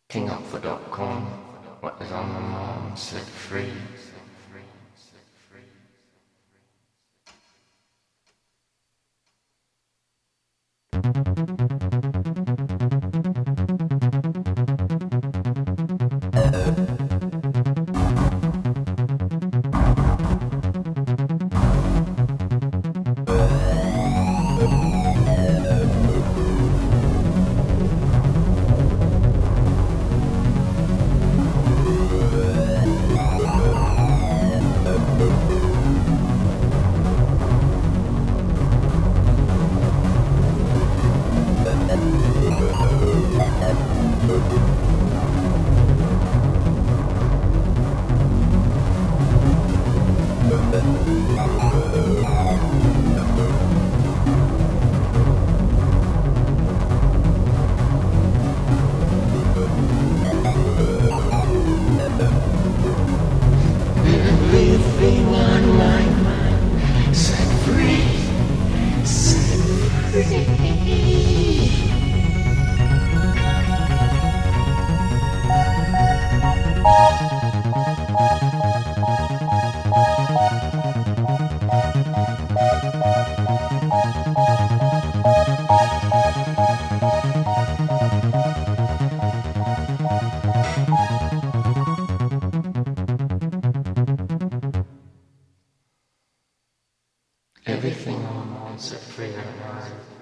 KingOffer.com. What is on my mind, set free. Everything on my mind, set free, set free. Everything on my mind, set free and alive.